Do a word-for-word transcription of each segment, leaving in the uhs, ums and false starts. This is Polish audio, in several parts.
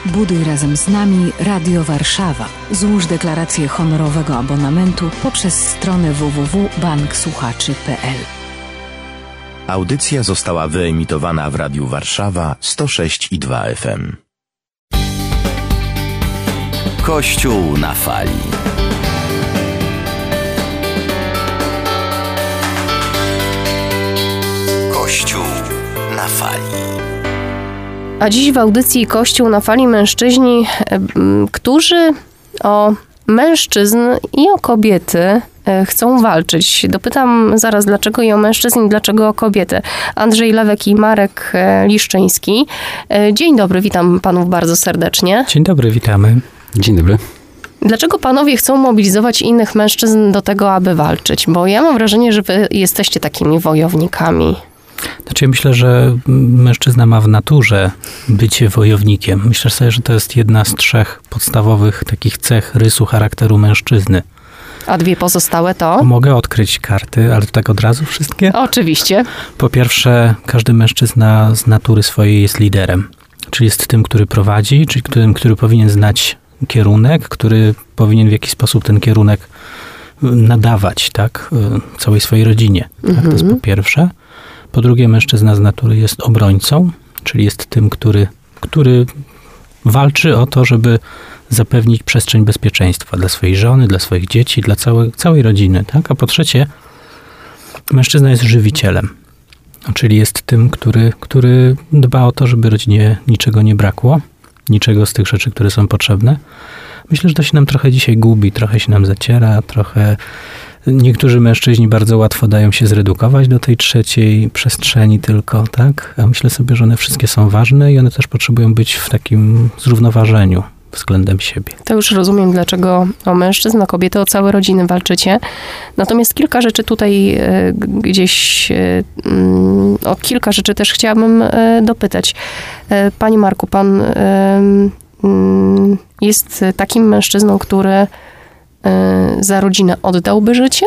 Buduj razem z nami Radio Warszawa. Złóż deklarację honorowego abonamentu poprzez stronę w w w kropka bank słuchaczy kropka p l. Audycja została wyemitowana w Radiu Warszawa sto sześć i dwa F M. Kościół na fali. Kościół na fali. A dziś w audycji Kościół na fali mężczyźni, którzy o mężczyzn i o kobiety chcą walczyć. Dopytam zaraz, dlaczego i o mężczyzn, i dlaczego o kobiety. Andrzej Lewek i Marek Liszczyński. Dzień dobry, witam panów bardzo serdecznie. Dzień dobry, witamy. Dzień dobry. Dlaczego panowie chcą mobilizować innych mężczyzn do tego, aby walczyć? Bo ja mam wrażenie, że wy jesteście takimi wojownikami. Znaczy, ja myślę, że mężczyzna ma w naturze bycie wojownikiem. Myślę sobie, że to jest jedna z trzech podstawowych takich cech rysu charakteru mężczyzny. A dwie pozostałe to? Mogę odkryć karty, ale to tak od razu wszystkie? Oczywiście. Po pierwsze, każdy mężczyzna z natury swojej jest liderem. Czyli jest tym, który prowadzi, czyli tym, który powinien znać kierunek, który powinien w jakiś sposób ten kierunek nadawać, tak, całej swojej rodzinie. Tak? To jest po pierwsze. Po drugie, mężczyzna z natury jest obrońcą, czyli jest tym, który, który walczy o to, żeby zapewnić przestrzeń bezpieczeństwa dla swojej żony, dla swoich dzieci, dla całej, całej rodziny. Tak? A po trzecie, mężczyzna jest żywicielem, czyli jest tym, który, który dba o to, żeby rodzinie niczego nie brakło, niczego z tych rzeczy, które są potrzebne. Myślę, że to się nam trochę dzisiaj gubi, trochę się nam zaciera, trochę... Niektórzy mężczyźni bardzo łatwo dają się zredukować do tej trzeciej przestrzeni tylko, tak? A myślę sobie, że one wszystkie są ważne i one też potrzebują być w takim zrównoważeniu względem siebie. To już rozumiem, dlaczego o mężczyzn, o kobiety, o całe rodziny walczycie. Natomiast kilka rzeczy tutaj y, gdzieś, y, o kilka rzeczy też chciałabym y, dopytać. Y, Panie Marku, pan y, y, jest takim mężczyzną, który za rodzinę oddałby życie?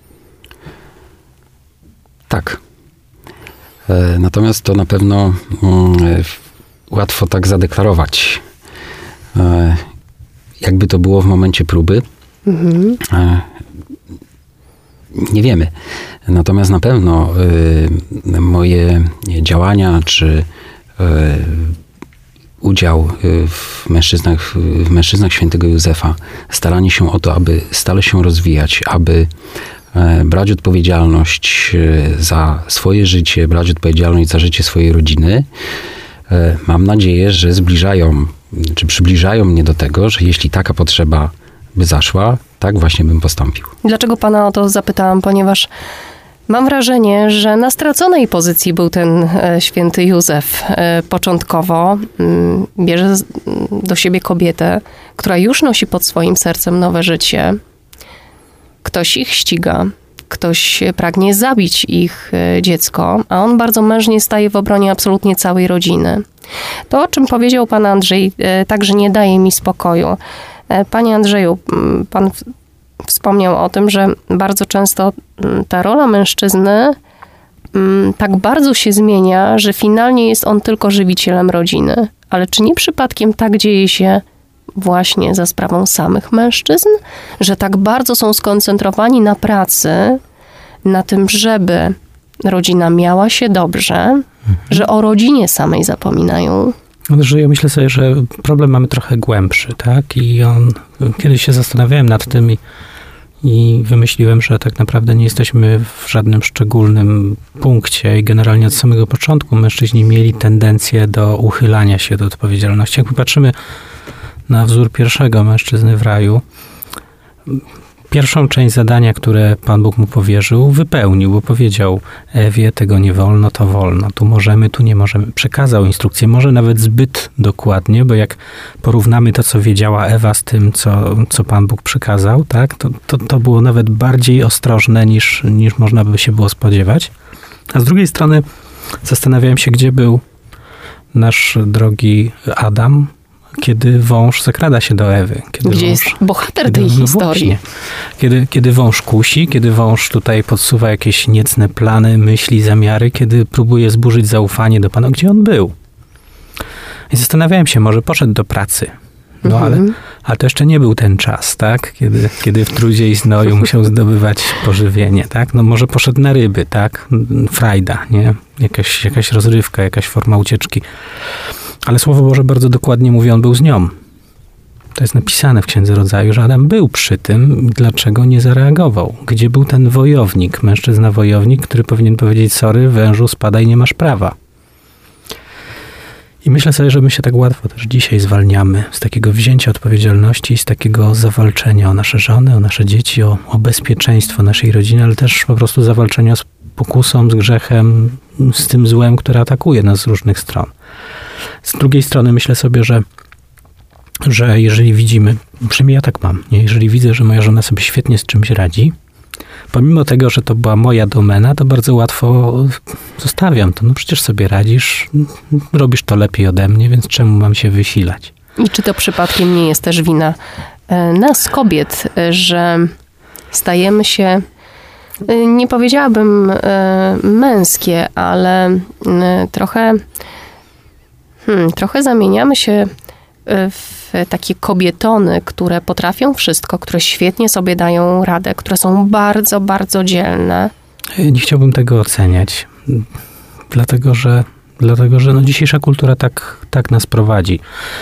Tak. Natomiast to na pewno łatwo tak zadeklarować. Jakby to było w momencie próby, mhm. nie wiemy. Natomiast na pewno moje działania, czy udział w mężczyznach, w mężczyznach świętego Józefa, staranie się o to, aby stale się rozwijać, aby brać odpowiedzialność za swoje życie, brać odpowiedzialność za życie swojej rodziny, mam nadzieję, że zbliżają, czy przybliżają mnie do tego, że jeśli taka potrzeba by zaszła, tak właśnie bym postąpił. Dlaczego pana o to zapytałam? Ponieważ mam wrażenie, że na straconej pozycji był ten święty Józef. Początkowo bierze do siebie kobietę, która już nosi pod swoim sercem nowe życie. Ktoś ich ściga, ktoś pragnie zabić ich dziecko, a on bardzo mężnie staje w obronie absolutnie całej rodziny. To, o czym powiedział pan Andrzej, także nie daje mi spokoju. Panie Andrzeju, pan wspomniał o tym, że bardzo często ta rola mężczyzny tak bardzo się zmienia, że finalnie jest on tylko żywicielem rodziny. Ale czy nie przypadkiem tak dzieje się właśnie za sprawą samych mężczyzn? Że tak bardzo są skoncentrowani na pracy, na tym, żeby rodzina miała się dobrze, mhm. że o rodzinie samej zapominają? Że ja myślę sobie, że problem mamy trochę głębszy, tak? I on, kiedyś się zastanawiałem nad tym i, i wymyśliłem, że tak naprawdę nie jesteśmy w żadnym szczególnym punkcie i generalnie od samego początku mężczyźni mieli tendencję do uchylania się do odpowiedzialności. Jak patrzymy na wzór pierwszego mężczyzny w raju, pierwszą część zadania, które Pan Bóg mu powierzył, wypełnił, bo powiedział Ewie, tego nie wolno, to wolno. Tu możemy, tu nie możemy. Przekazał instrukcję, może nawet zbyt dokładnie, bo jak porównamy to, co wiedziała Ewa z tym, co, co Pan Bóg przekazał, tak, to, to, to było nawet bardziej ostrożne niż, niż można by się było spodziewać. A z drugiej strony zastanawiałem się, gdzie był nasz drogi Adam, kiedy wąż zakrada się do Ewy. Kiedy Gdzie wąż, jest bohater kiedy, tej no historii? Właśnie, kiedy, kiedy wąż kusi, kiedy wąż tutaj podsuwa jakieś niecne plany, myśli, zamiary, kiedy próbuje zburzyć zaufanie do Pana. Gdzie on był? I zastanawiałem się, może poszedł do pracy. No mhm. ale, ale to jeszcze nie był ten czas, tak? Kiedy, kiedy w trudzie i znoju musiał zdobywać pożywienie, tak? No może poszedł na ryby, tak? Frajda, nie? Jakaś, jakaś rozrywka, jakaś forma ucieczki. Ale Słowo Boże bardzo dokładnie mówi, on był z nią. To jest napisane w Księdze Rodzaju, że Adam był przy tym, dlaczego nie zareagował. Gdzie był ten wojownik, mężczyzna wojownik, który powinien powiedzieć, sorry, wężu, spadaj, nie masz prawa. I myślę sobie, że my się tak łatwo też dzisiaj zwalniamy z takiego wzięcia odpowiedzialności i z takiego zawalczenia o nasze żony, o nasze dzieci, o, o bezpieczeństwo naszej rodziny, ale też po prostu zawalczenia z pokusą, z grzechem, z tym złem, które atakuje nas z różnych stron. Z drugiej strony myślę sobie, że że jeżeli widzimy, przynajmniej ja tak mam, nie? Jeżeli widzę, że moja żona sobie świetnie z czymś radzi, pomimo tego, że to była moja domena, to bardzo łatwo zostawiam to. No przecież sobie radzisz, robisz to lepiej ode mnie, więc czemu mam się wysilać? I czy to przypadkiem nie jest też wina nas, kobiet, że stajemy się, nie powiedziałabym męskie, ale trochę, hmm, trochę zamieniamy się w takie kobietony, które potrafią wszystko, które świetnie sobie dają radę, które są bardzo, bardzo dzielne. Nie chciałbym tego oceniać, dlatego że, dlatego, że no dzisiejsza kultura tak, tak nas prowadzi.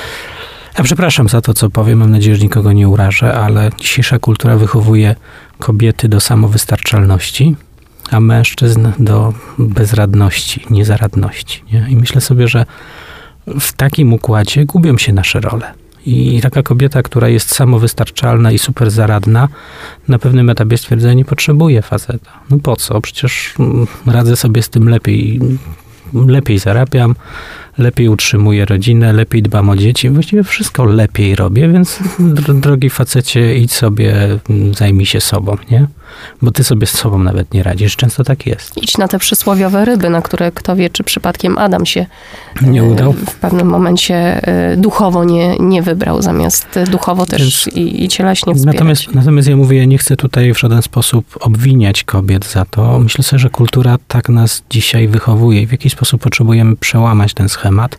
Ja przepraszam za to, co powiem, mam nadzieję, że nikogo nie urażę, ale dzisiejsza kultura wychowuje kobiety do samowystarczalności, a mężczyzn do bezradności, niezaradności. Nie? I myślę sobie, że w takim układzie gubią się nasze role. I taka kobieta, która jest samowystarczalna i super zaradna, na pewnym etapie stwierdza, nie potrzebuje faceta. No po co? Przecież radzę sobie z tym lepiej. Lepiej zarabiam, lepiej utrzymuję rodzinę, lepiej dbam o dzieci. Właściwie wszystko lepiej robię, więc drogi facecie, idź sobie, zajmij się sobą, nie? Bo ty sobie z sobą nawet nie radzisz. Często tak jest. Idź na te przysłowiowe ryby, na które kto wie, czy przypadkiem Adam się nie udał. W pewnym momencie duchowo nie, nie wybrał, zamiast duchowo też więc i, i cieleśnie wspierać. Natomiast, natomiast ja mówię, ja nie chcę tutaj w żaden sposób obwiniać kobiet za to. Myślę sobie, że kultura tak nas dzisiaj wychowuje i w jakiś sposób potrzebujemy przełamać ten schemat.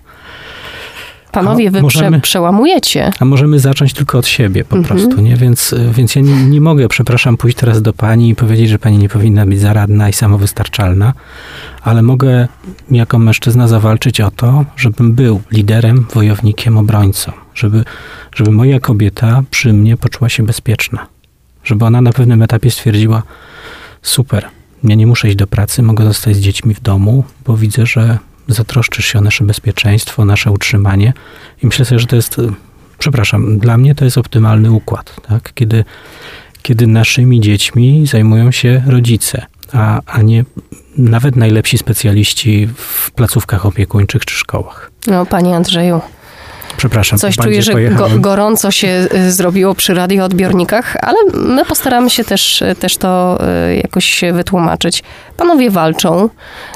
Panowie, wy możemy, przełamujecie. A możemy zacząć tylko od siebie po mhm. prostu, nie? Więc, więc ja nie, nie mogę, przepraszam, pójść teraz do pani i powiedzieć, że pani nie powinna być zaradna i samowystarczalna, ale mogę jako mężczyzna zawalczyć o to, żebym był liderem, wojownikiem, obrońcą. Żeby, żeby moja kobieta przy mnie poczuła się bezpieczna. Żeby ona na pewnym etapie stwierdziła, super, ja nie muszę iść do pracy, mogę zostać z dziećmi w domu, bo widzę, że zatroszczysz się o nasze bezpieczeństwo, nasze utrzymanie. I myślę sobie, że to jest, przepraszam, dla mnie to jest optymalny układ, tak? Kiedy, kiedy naszymi dziećmi zajmują się rodzice, a, a nie nawet najlepsi specjaliści w placówkach opiekuńczych czy szkołach. No, panie Andrzeju. Przepraszam. Coś czuję, że go, gorąco się zrobiło przy radioodbiornikach, ale my postaramy się też, też to jakoś wytłumaczyć. Panowie walczą,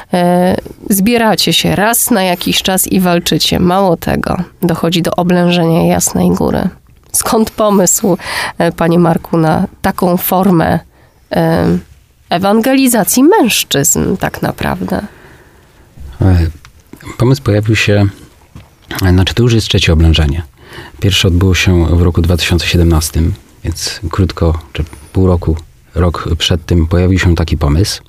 zbieracie się raz na jakiś czas i walczycie. Mało tego, dochodzi do oblężenia Jasnej Góry. Skąd pomysł, panie Marku, na taką formę ewangelizacji mężczyzn tak naprawdę? Pomysł pojawił się, znaczy to już jest trzecie oblężenie. Pierwsze odbyło się w roku dwa tysiące siedemnastym, więc krótko, czy pół roku, rok przed tym pojawił się taki pomysł.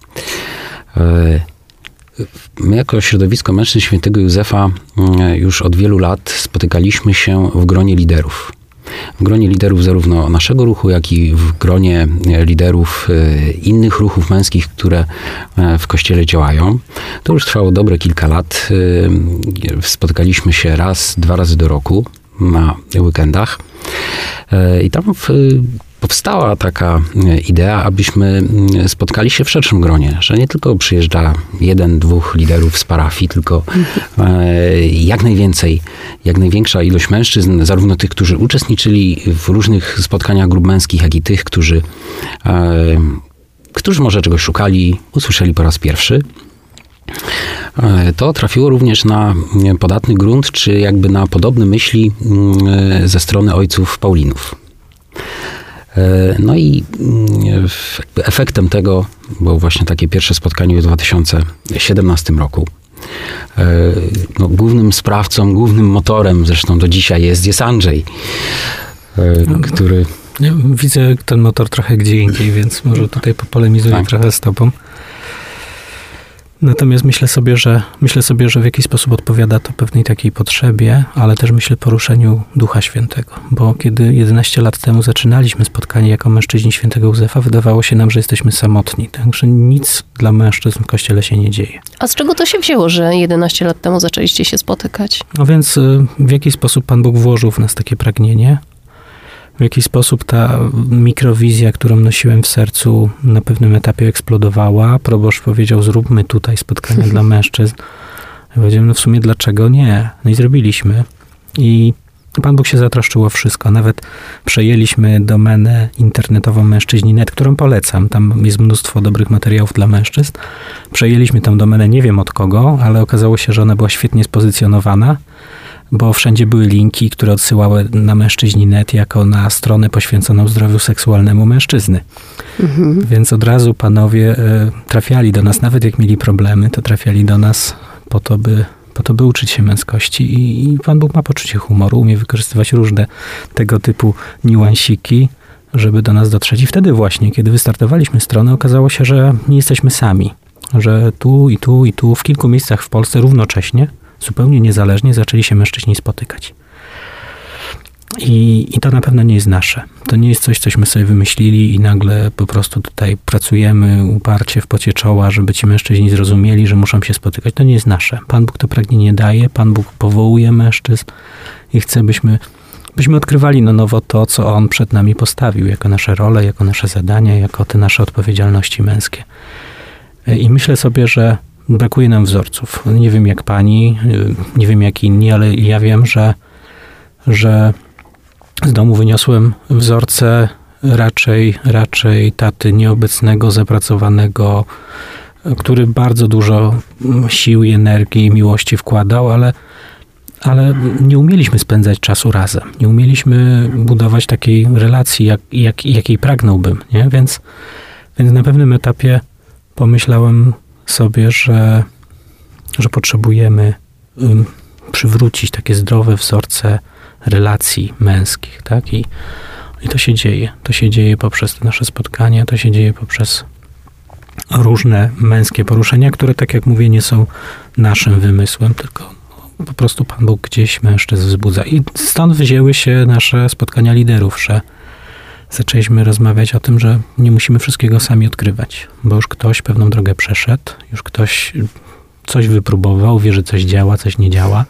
My jako środowisko mężczyzn świętego Józefa już od wielu lat spotykaliśmy się w gronie liderów. W gronie liderów zarówno naszego ruchu, jak i w gronie liderów innych ruchów męskich, które w Kościele działają. To już trwało dobre kilka lat. Spotykaliśmy się raz, dwa razy do roku na weekendach. I tam w powstała taka idea, abyśmy spotkali się w szerszym gronie, że nie tylko przyjeżdża jeden, dwóch liderów z parafii, tylko jak najwięcej, jak największa ilość mężczyzn, zarówno tych, którzy uczestniczyli w różnych spotkaniach grup męskich, jak i tych, którzy, którzy może czegoś szukali, usłyszeli po raz pierwszy. To trafiło również na podatny grunt, czy jakby na podobne myśli ze strony ojców Paulinów. No i efektem tego było właśnie takie pierwsze spotkanie w dwa tysiące siedemnastym roku. no, głównym sprawcą, głównym motorem, zresztą do dzisiaj jest, jest Andrzej, który... Ja widzę ten motor trochę gdzie indziej, więc może tutaj popolemizuję tak. trochę z tobą. Natomiast myślę sobie, że myślę sobie, że w jakiś sposób odpowiada to pewnej takiej potrzebie, ale też myślę poruszeniu Ducha Świętego. Bo kiedy jedenaście lat temu zaczynaliśmy spotkanie jako mężczyźni świętego Józefa, wydawało się nam, że jesteśmy samotni. Także nic dla mężczyzn w Kościele się nie dzieje. A z czego to się wzięło, że jedenaście lat temu zaczęliście się spotykać? No więc w jakiś sposób Pan Bóg włożył w nas takie pragnienie. W jaki sposób ta mikrowizja, którą nosiłem w sercu, na pewnym etapie eksplodowała. Proboszcz powiedział, zróbmy tutaj spotkania dla mężczyzn. Ja powiedziałem, no w sumie dlaczego nie? No i zrobiliśmy. I Pan Bóg się zatroszczył o wszystko. Nawet przejęliśmy domenę internetową mężczyźni kropka net, którą polecam. Tam jest mnóstwo dobrych materiałów dla mężczyzn. Przejęliśmy tę domenę, nie wiem od kogo, ale okazało się, że ona była świetnie spozycjonowana, bo wszędzie były linki, które odsyłały na mężczyźni kropka net jako na stronę poświęconą zdrowiu seksualnemu mężczyzny. Mhm. Więc od razu panowie e, trafiali do nas, nawet jak mieli problemy, to trafiali do nas po to, by, po to, by uczyć się męskości. I, I Pan Bóg ma poczucie humoru, umie wykorzystywać różne tego typu niuansiki, żeby do nas dotrzeć. I wtedy właśnie, kiedy wystartowaliśmy stronę, okazało się, że nie jesteśmy sami. Że tu i tu i tu, w kilku miejscach w Polsce równocześnie, zupełnie niezależnie zaczęli się mężczyźni spotykać. I, I to na pewno nie jest nasze. To nie jest coś, cośmy sobie wymyślili i nagle po prostu tutaj pracujemy uparcie w pocie czoła, żeby ci mężczyźni zrozumieli, że muszą się spotykać. To nie jest nasze. Pan Bóg to pragnienie daje, Pan Bóg powołuje mężczyzn i chce, byśmy, byśmy odkrywali na nowo to, co On przed nami postawił, jako nasze role, jako nasze zadania, jako te nasze odpowiedzialności męskie. I myślę sobie, że brakuje nam wzorców. Nie wiem jak pani, nie wiem jak inni, ale ja wiem, że, że z domu wyniosłem wzorce raczej, raczej taty nieobecnego, zapracowanego, który bardzo dużo sił i energii i miłości wkładał, ale, ale nie umieliśmy spędzać czasu razem. Nie umieliśmy budować takiej relacji, jak, jak, jakiej pragnąłbym. Nie? Więc, więc na pewnym etapie pomyślałem sobie, że, że potrzebujemy um, przywrócić takie zdrowe wzorce relacji męskich, tak? I, I to się dzieje. To się dzieje poprzez te nasze spotkania, to się dzieje poprzez różne męskie poruszenia, które, tak jak mówię, nie są naszym wymysłem, tylko po prostu Pan Bóg gdzieś mężczyzn wzbudza. I stąd wzięły się nasze spotkania liderów, że zaczęliśmy rozmawiać o tym, że nie musimy wszystkiego sami odkrywać, bo już ktoś pewną drogę przeszedł, już ktoś coś wypróbował, wie, że coś działa, coś nie działa.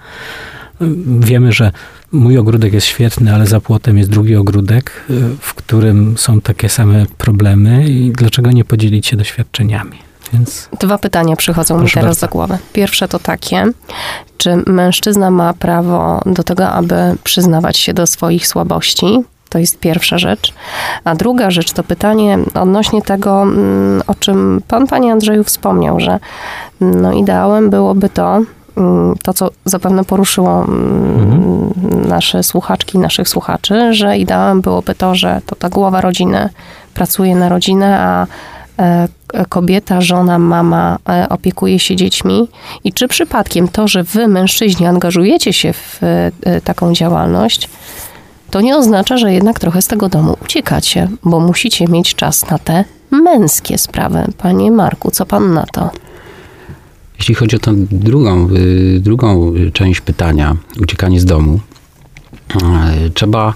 Wiemy, że mój ogródek jest świetny, ale za płotem jest drugi ogródek, w którym są takie same problemy i dlaczego nie podzielić się doświadczeniami? Więc... Dwa pytania przychodzą mi teraz do głowy. Pierwsze to takie, czy mężczyzna ma prawo do tego, aby przyznawać się do swoich słabości? To jest pierwsza rzecz. A druga rzecz to pytanie odnośnie tego, o czym pan, panie Andrzeju, wspomniał, że no ideałem byłoby to, to co zapewne poruszyło mhm. nasze słuchaczki, naszych słuchaczy, że ideałem byłoby to, że to ta głowa rodziny pracuje na rodzinę, a kobieta, żona, mama opiekuje się dziećmi. I czy przypadkiem to, że wy, mężczyźni, angażujecie się w taką działalność, to nie oznacza, że jednak trochę z tego domu uciekacie, bo musicie mieć czas na te męskie sprawy. Panie Marku, co pan na to? Jeśli chodzi o tę drugą, drugą część pytania, uciekanie z domu, trzeba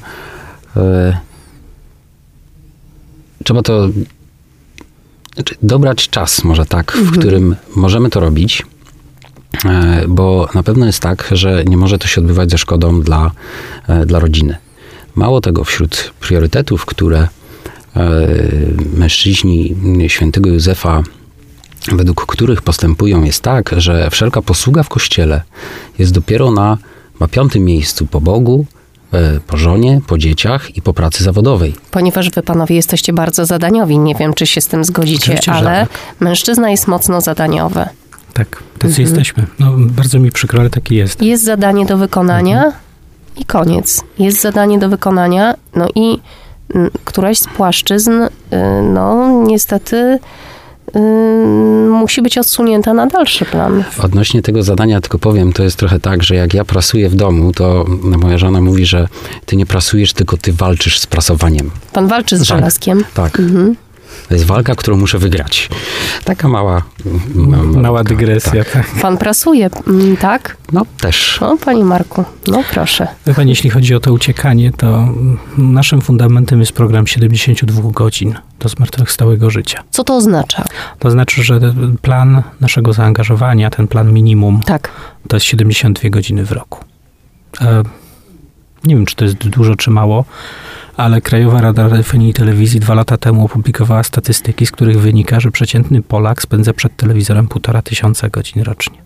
trzeba to znaczy dobrać czas, może tak, w mhm. którym możemy to robić, bo na pewno jest tak, że nie może to się odbywać ze szkodą dla, dla rodziny. Mało tego, wśród priorytetów, które mężczyźni świętego Józefa, według których postępują, jest tak, że wszelka posługa w Kościele jest dopiero na, na piątym miejscu po Bogu, po żonie, po dzieciach i po pracy zawodowej. Ponieważ wy, panowie, jesteście bardzo zadaniowi. Nie wiem, czy się z tym zgodzicie, Oczywiście, ale tak. Mężczyzna jest mocno zadaniowy. Tak, tacy mhm. jesteśmy. No, bardzo mi przykro, ale taki jest. Jest zadanie do wykonania mhm. i koniec. Jest zadanie do wykonania, no i któraś z płaszczyzn, no niestety yy, musi być odsunięta na dalszy plan. Odnośnie tego zadania tylko powiem, to jest trochę tak, że jak ja prasuję w domu, to moja żona mówi, że ty nie prasujesz, tylko ty walczysz z prasowaniem. Pan walczy z Tak. żelazkiem. Tak. Mhm. To jest walka, którą muszę wygrać. Taka mała... ma- Mała malutka. dygresja. Tak. Tak. Pan prasuje, mm, tak? No też. O, panie Marku, no proszę. Wie pani, jeśli chodzi o to uciekanie, to naszym fundamentem jest program siedemdziesiąt dwa godzin do zmartwychwstałego życia. Co to oznacza? To znaczy, że plan naszego zaangażowania, ten plan minimum, Tak. to jest siedemdziesiąt dwie godziny w roku. E, nie wiem, czy to jest dużo, czy mało, ale Krajowa Rada Radiofonii i Telewizji dwa lata temu opublikowała statystyki, z których wynika, że przeciętny Polak spędza przed telewizorem półtora tysiąca godzin rocznie.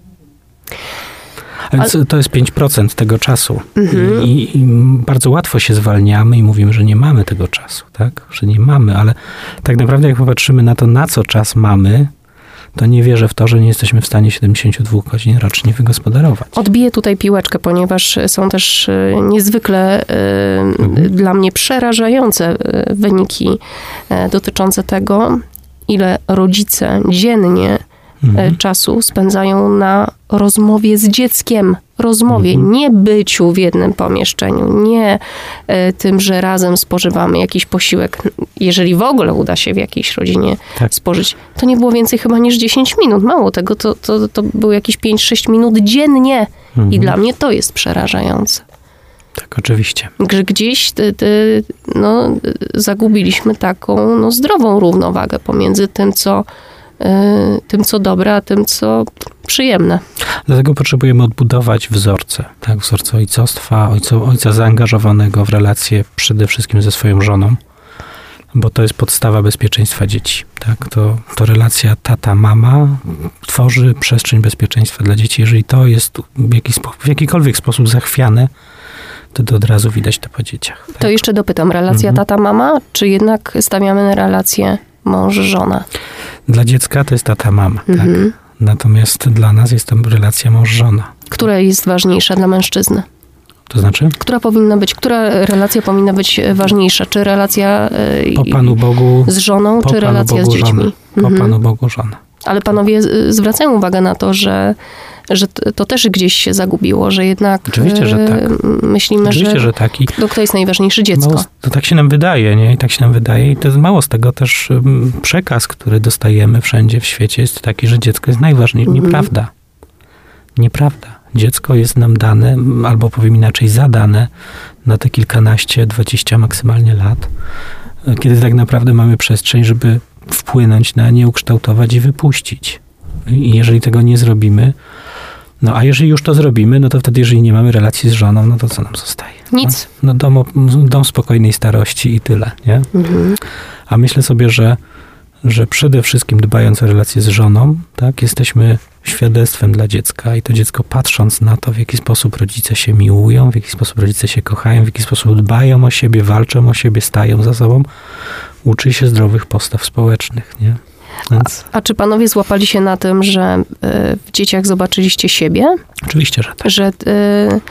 A więc to jest pięć procent tego czasu. Mhm. I, I bardzo łatwo się zwalniamy i mówimy, że nie mamy tego czasu, tak? Że nie mamy, ale tak naprawdę jak popatrzymy na to, na co czas mamy, to nie wierzę w to, że nie jesteśmy w stanie siedemdziesiąt dwa godzin rocznie wygospodarować. Odbiję tutaj piłeczkę, ponieważ są też y, niezwykle y, Mhm. dla mnie przerażające y, wyniki y, dotyczące tego, ile rodzice dziennie Mhm. y, czasu spędzają na rozmowie z dzieckiem. Rozmowie, Mhm. nie byciu w jednym pomieszczeniu, nie y, tym, że razem spożywamy jakiś posiłek, jeżeli w ogóle uda się w jakiejś rodzinie Tak. spożyć. To nie było więcej chyba niż dziesięć minut. Mało tego, to, to, to było jakieś pięć sześć minut dziennie. Mhm. I dla mnie to jest przerażające. Tak, oczywiście. Że gdzieś ty, ty, no, zagubiliśmy taką no, zdrową równowagę pomiędzy tym, co, y, tym, co dobre, a tym, co przyjemne. Dlatego potrzebujemy odbudować wzorce, tak? Wzorce ojcostwa, ojca, ojca zaangażowanego w relacje przede wszystkim ze swoją żoną, bo to jest podstawa bezpieczeństwa dzieci, tak? To, to relacja tata-mama tworzy przestrzeń bezpieczeństwa dla dzieci. Jeżeli to jest w, jakiś, spo- w jakikolwiek sposób zachwiane, to, to od razu widać to po dzieciach. Tak? To jeszcze dopytam, relacja Mhm. tata-mama, czy jednak stawiamy na relację mąż-żona? Dla dziecka to jest tata-mama, Mhm. tak? Natomiast dla nas jest to relacja mąż-żona. Która jest ważniejsza dla mężczyzny? To znaczy? Która powinna być, która relacja powinna być ważniejsza? Czy relacja y, Po Panu Bogu, z żoną, po czy Panu relacja Bogu z dziećmi? żona. Po Mhm. Panu Bogu żona. Ale panowie y, zwracają uwagę na to, że, że t- to też gdzieś się zagubiło, że jednak Oczywiście, że tak. y, myślimy, Oczywiście, że, że tak. I no, kto jest najważniejszy? Dziecko. mało, to tak się nam wydaje, nie? I tak się nam wydaje. I to jest mało z tego też um, przekaz, który dostajemy wszędzie w świecie jest taki, że dziecko jest najważniejsze. Mhm. Nieprawda. Nieprawda. Dziecko jest nam dane, albo powiem inaczej, zadane na te kilkanaście, dwadzieścia maksymalnie lat, kiedy tak naprawdę mamy przestrzeń, żeby wpłynąć na nie, ukształtować i wypuścić. I jeżeli tego nie zrobimy, no a jeżeli już to zrobimy, no to wtedy, jeżeli nie mamy relacji z żoną, no to co nam zostaje? Nic. No, no dom, dom spokojnej starości i tyle, nie? Mhm. A myślę sobie, że, że przede wszystkim dbając o relację z żoną, tak, jesteśmy świadectwem dla dziecka i to dziecko patrząc na to, w jaki sposób rodzice się miłują, w jaki sposób rodzice się kochają, w jaki sposób dbają o siebie, walczą o siebie, stają za sobą, uczy się zdrowych postaw społecznych, nie? Więc A czy panowie złapali się na tym, że y, w dzieciach zobaczyliście siebie? oczywiście, że tak. Że, y,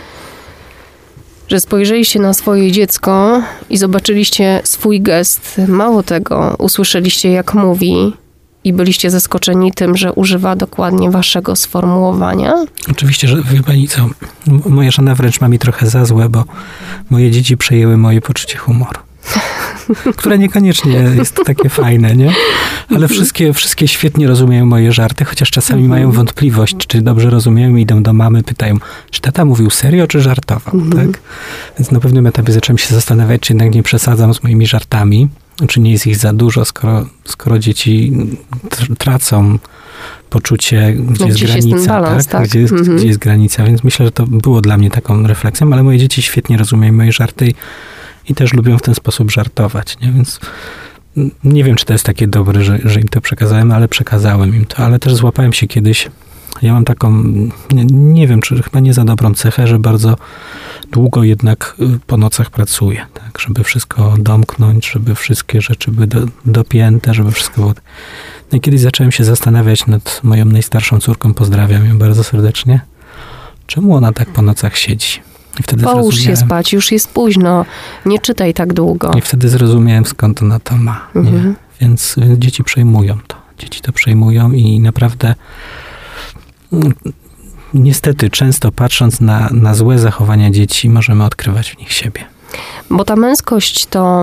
że spojrzeliście na swoje dziecko i zobaczyliście swój gest. Mało tego, usłyszeliście jak mówi i byliście zaskoczeni tym, że używa dokładnie waszego sformułowania? Oczywiście, że wie pani co, m- moja żona wręcz ma mi trochę za złe, bo moje dzieci przejęły moje poczucie humoru. Które niekoniecznie jest takie fajne, nie? Ale wszystkie, wszystkie świetnie rozumieją moje żarty, chociaż czasami mają wątpliwość, czy dobrze rozumieją i idą do mamy, pytają, czy tata mówił serio, czy żartował, tak? Więc na pewnym etapie zacząłem się zastanawiać, czy jednak nie przesadzam z moimi żartami, czy nie jest ich za dużo, skoro, skoro dzieci tr- tracą poczucie, gdzie No, jest gdzieś jest ten granica, balans, tak? tak. Gdzie, jest, Mhm. gdzie jest granica, więc myślę, że to było dla mnie taką refleksją, ale moje dzieci świetnie rozumieją moje żarty i, i też lubią w ten sposób żartować, nie? Więc nie wiem, czy to jest takie dobre, że, że im to przekazałem, ale przekazałem im to, ale też złapałem się kiedyś, ja mam taką, nie, nie wiem, czy chyba nie za dobrą cechę, że bardzo długo jednak po nocach pracuję, tak, żeby wszystko domknąć, żeby wszystkie rzeczy były do, dopięte, żeby wszystko było... No i kiedyś zacząłem się zastanawiać nad moją najstarszą córką, pozdrawiam ją bardzo serdecznie, czemu ona tak po nocach siedzi. I wtedy Połóż się zrozumiałem- spać, już jest późno, nie czytaj tak długo. I wtedy zrozumiałem, skąd ona to ma. Nie? Mhm. Więc, więc dzieci przejmują to. Dzieci to przejmują i naprawdę niestety często patrząc na, na złe zachowania dzieci, możemy odkrywać w nich siebie. Bo ta męskość to,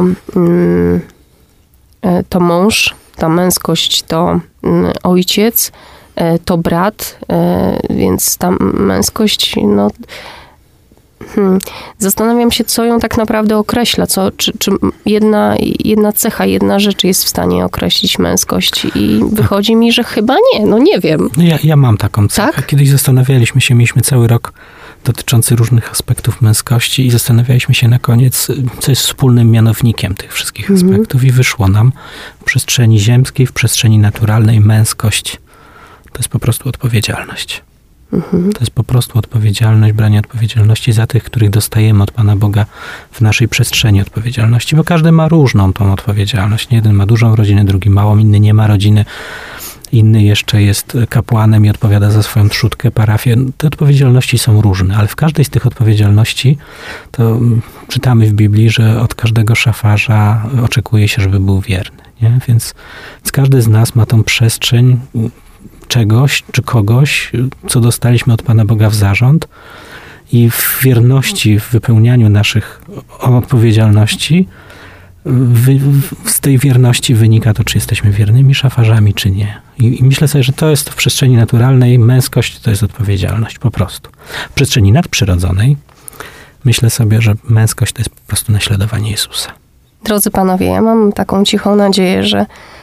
to mąż, ta męskość to ojciec, to brat, więc ta męskość, no... Hmm. Zastanawiam się, co ją tak naprawdę określa, co, czy, czy jedna, jedna cecha, jedna rzecz jest w stanie określić męskość i wychodzi mi, że chyba nie, no nie wiem. Ja, ja mam taką cechę. Tak? Kiedyś zastanawialiśmy się, mieliśmy cały rok dotyczący różnych aspektów męskości i zastanawialiśmy się na koniec, co jest wspólnym mianownikiem tych wszystkich mm-hmm. aspektów i wyszło nam w przestrzeni ziemskiej, w przestrzeni naturalnej męskość to jest po prostu odpowiedzialność. Mhm. To jest po prostu odpowiedzialność, branie odpowiedzialności za tych, których dostajemy od Pana Boga w naszej przestrzeni odpowiedzialności, bo każdy ma różną tą odpowiedzialność. Jeden ma dużą rodzinę, drugi małą, inny nie ma rodziny, inny jeszcze jest kapłanem i odpowiada za swoją trzódkę, parafię. Te odpowiedzialności są różne, ale w każdej z tych odpowiedzialności to czytamy w Biblii, że od każdego szafarza oczekuje się, żeby był wierny. Nie? Więc, więc każdy z nas ma tą przestrzeń czegoś czy kogoś, co dostaliśmy od Pana Boga w zarząd i w wierności, w wypełnianiu naszych odpowiedzialności, wy, z tej wierności wynika to, czy jesteśmy wiernymi szafarzami, czy nie. I, I myślę sobie, że to jest w przestrzeni naturalnej, męskość to jest odpowiedzialność, po prostu. W przestrzeni nadprzyrodzonej myślę sobie, że męskość to jest po prostu naśladowanie Jezusa. Drodzy panowie, ja mam taką cichą nadzieję, że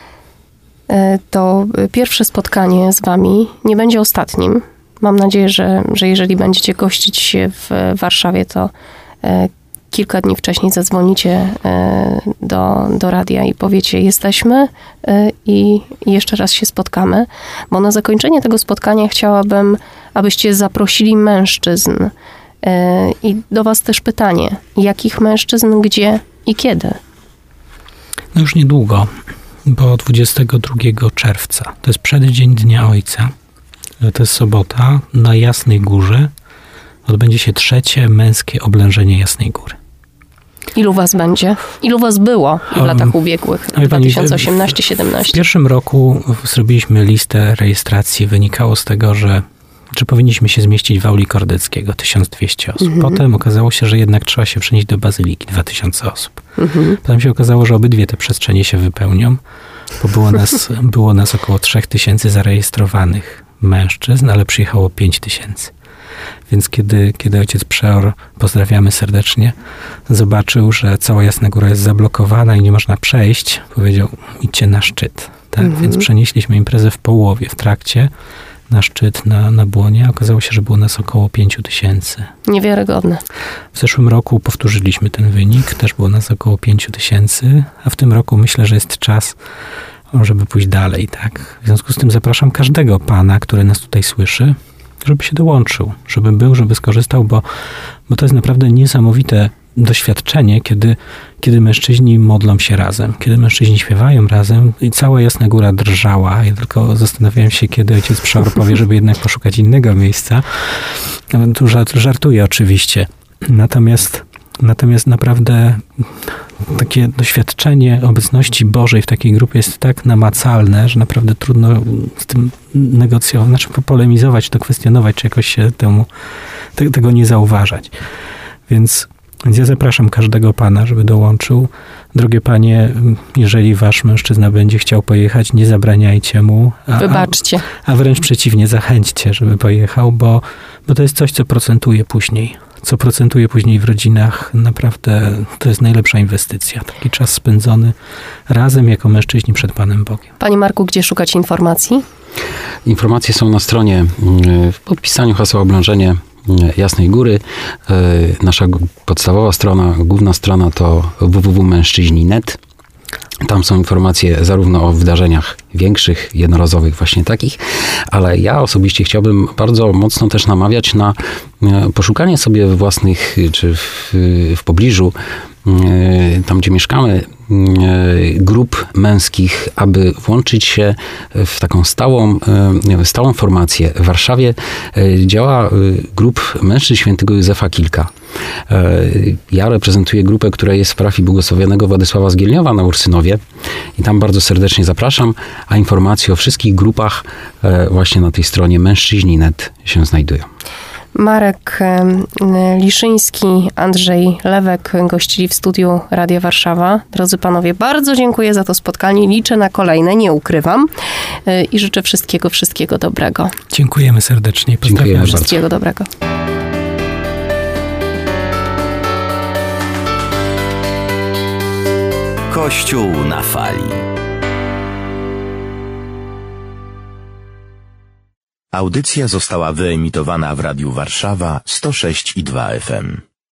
to pierwsze spotkanie z wami nie będzie ostatnim. Mam nadzieję, że, że jeżeli będziecie gościć w Warszawie, to kilka dni wcześniej zadzwonicie do, do radia i powiecie, jesteśmy i jeszcze raz się spotkamy. Bo na zakończenie tego spotkania chciałabym, abyście zaprosili mężczyzn. I do was też pytanie, jakich mężczyzn, gdzie i kiedy? No już niedługo. Bo dwudziestego drugiego czerwca, to jest przeddzień Dnia Ojca, to jest sobota, na Jasnej Górze odbędzie się trzecie męskie oblężenie Jasnej Góry. Ilu was będzie? Ilu was było w um, latach ubiegłych, dwa tysiące osiemnasty siedemnaście? W pierwszym roku zrobiliśmy listę rejestracji, wynikało z tego, że że powinniśmy się zmieścić w auli Kordeckiego, tysiąc dwieście osób. Mhm. Potem okazało się, że jednak trzeba się przenieść do Bazyliki, dwa tysiące osób. Mhm. Potem się okazało, że obydwie te przestrzenie się wypełnią, bo było nas, było nas około trzy tysiące zarejestrowanych mężczyzn, ale przyjechało pięć tysięcy. Więc kiedy, kiedy ojciec przeor, pozdrawiamy serdecznie, zobaczył, że cała Jasna Góra jest zablokowana i nie można przejść, powiedział, idźcie na szczyt. Tak? Mhm. Więc przenieśliśmy imprezę w połowie, w trakcie, na szczyt, na, na Błonie. Okazało się, że było nas około pięć tysięcy. Niewiarygodne. W zeszłym roku powtórzyliśmy ten wynik. Też było nas około pięć tysięcy, a w tym roku myślę, że jest czas, żeby pójść dalej. Tak? W związku z tym zapraszam każdego pana, który nas tutaj słyszy, żeby się dołączył, żeby był, żeby skorzystał, bo, bo to jest naprawdę niesamowite doświadczenie, kiedy, kiedy mężczyźni modlą się razem, kiedy mężczyźni śpiewają razem i cała Jasna Góra drżała. Ja tylko zastanawiałem się, kiedy ojciec przeor powie, żeby jednak poszukać innego miejsca. Tu żartuję oczywiście. Natomiast, natomiast naprawdę takie doświadczenie obecności Bożej w takiej grupie jest tak namacalne, że naprawdę trudno z tym negocjować, znaczy polemizować, to kwestionować, czy jakoś się temu, te, tego nie zauważać. Więc Więc ja zapraszam każdego pana, żeby dołączył. Drogie panie, jeżeli wasz mężczyzna będzie chciał pojechać, nie zabraniajcie mu. A, Wybaczcie. A, a wręcz przeciwnie, zachęćcie, żeby pojechał, bo, bo to jest coś, co procentuje później. Co procentuje później w rodzinach. Naprawdę to jest najlepsza inwestycja. Taki czas spędzony razem jako mężczyźni przed Panem Bogiem. Panie Marku, gdzie szukać informacji? Informacje są na stronie, w podpisaniu hasła oblężenie Jasnej Góry. Nasza podstawowa strona, główna strona to w w w kropka mężczyźni kropka net. Tam są informacje zarówno o wydarzeniach większych, jednorazowych właśnie takich, ale ja osobiście chciałbym bardzo mocno też namawiać na poszukanie sobie własnych, czy w, w pobliżu, tam gdzie mieszkamy, grup męskich, aby włączyć się w taką stałą, stałą formację. W Warszawie działa grup mężczyzn świętego Józefa kilka. Ja reprezentuję grupę, która jest w parafii błogosławionego Władysława z Gielniowa na Ursynowie i tam bardzo serdecznie zapraszam, a informacje o wszystkich grupach właśnie na tej stronie mężczyźni kropka net się znajdują. Marek Liszyński, Andrzej Lewek gościli w studiu Radia Warszawa. Drodzy panowie, bardzo dziękuję za to spotkanie. Liczę na kolejne, nie ukrywam. I życzę wszystkiego, wszystkiego dobrego. Dziękujemy serdecznie. Pozdrawiam. Dziękujemy Wszystkiego dobrego. Kościół na fali. Audycja została wyemitowana w Radiu Warszawa sto sześć i dwa F M.